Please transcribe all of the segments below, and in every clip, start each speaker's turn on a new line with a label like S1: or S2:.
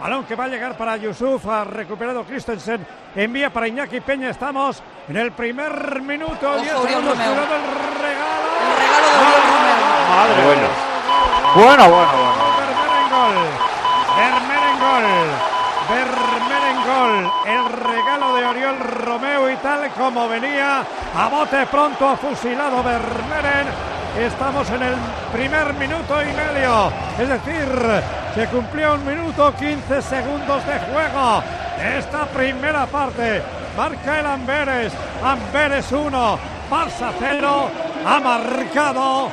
S1: Balón que va a llegar para Yusuf, ha recuperado Christensen, envía para Iñaki Peña, estamos en el primer minuto, 10 segundos, el regalo
S2: de Oriol Romeu.
S3: Madre
S4: bueno.
S1: Vermeer en gol, el regalo de Oriol Romeu y tal como venía, a bote pronto ha fusilado Vermeer. Estamos en el primer minuto y medio, es decir, se cumplió 1 minuto 15 segundos de juego de esta primera parte. Marca el Amberes 1, Barça 0, ha marcado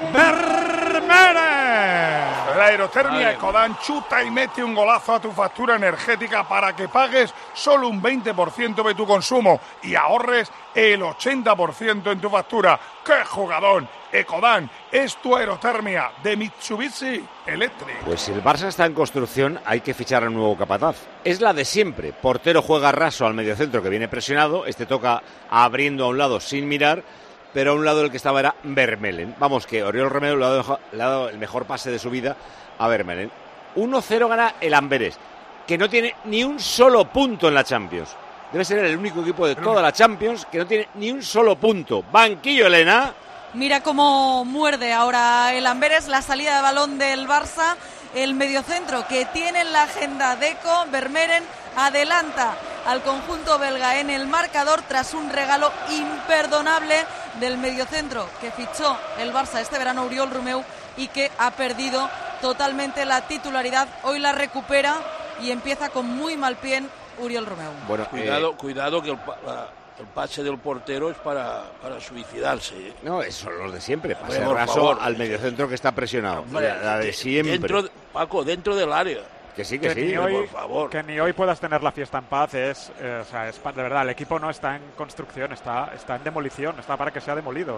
S1: Vermeer.
S5: La aerotermia Ecodan chuta y mete un golazo a tu factura energética para que pagues solo un 20% de tu consumo y ahorres el 80% en tu factura. ¡Qué jugadón! Ecodan es tu aerotermia de Mitsubishi Electric.
S4: Pues si el Barça está en construcción, hay que fichar a un nuevo capataz. Es la de siempre. Portero juega raso al mediocentro que viene presionado. Este toca abriendo a un lado sin mirar, pero a un lado el que estaba era Vermeulen. Vamos, que Oriol Romeu le ha dado el mejor pase de su vida a Vermeulen. 1-0 gana el Amberes, que no tiene ni un solo punto en la Champions. Debe ser el único equipo de toda la Champions que no tiene ni un solo punto. Banquillo, Elena.
S2: Mira cómo muerde ahora el Amberes, la salida de balón del Barça, el mediocentro que tiene en la agenda Deco. Vermeer adelanta al conjunto belga en el marcador tras un regalo imperdonable del mediocentro que fichó el Barça este verano, Oriol Romeu, y que ha perdido totalmente la titularidad. Hoy la recupera y empieza con muy mal pie Oriol Romeu.
S3: Bueno, cuidado que el pase del portero es para suicidarse, ¿eh?
S4: No, son los de siempre. Pase raso al mediocentro que está presionado. Hombre, la de siempre.
S3: Paco, dentro del área.
S4: Que sí,
S6: por
S3: favor.
S6: Que ni hoy puedas tener la fiesta en paz es de verdad, el equipo no está en construcción, está en demolición, está para que sea demolido.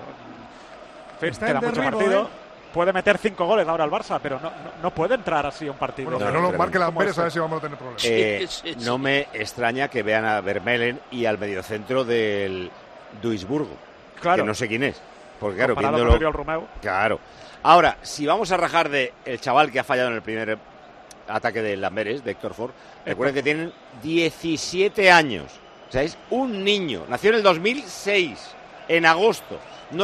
S6: En fin, queda mucho partido. Puede meter 5 goles ahora el Barça, pero no puede entrar así a un partido.
S5: Bueno, que no lo marque la Amberes, a ver si vamos a tener problemas.
S4: No me extraña que vean a Vermeulen y al mediocentro del Duisburgo,
S6: claro,
S4: que no sé quién es. Porque claro,
S6: comparado
S4: viéndolo,
S6: con Oriol Romeu.
S4: Claro. Ahora, si vamos a rajar de el chaval que ha fallado en el primer ataque del Amberes, de Héctor Ford, recuerden que tienen 17 años. O sea, es un niño. Nació en el 2006, en agosto.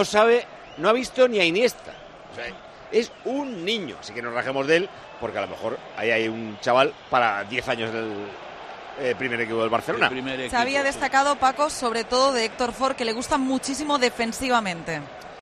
S4: No ha visto ni a Iniesta. O sea, es un niño. Así que nos rajemos de él, porque a lo mejor ahí hay un chaval para 10 años del primer equipo del Barcelona.
S2: Se había destacado, Paco, sobre todo de Héctor Ford, que le gusta muchísimo defensivamente.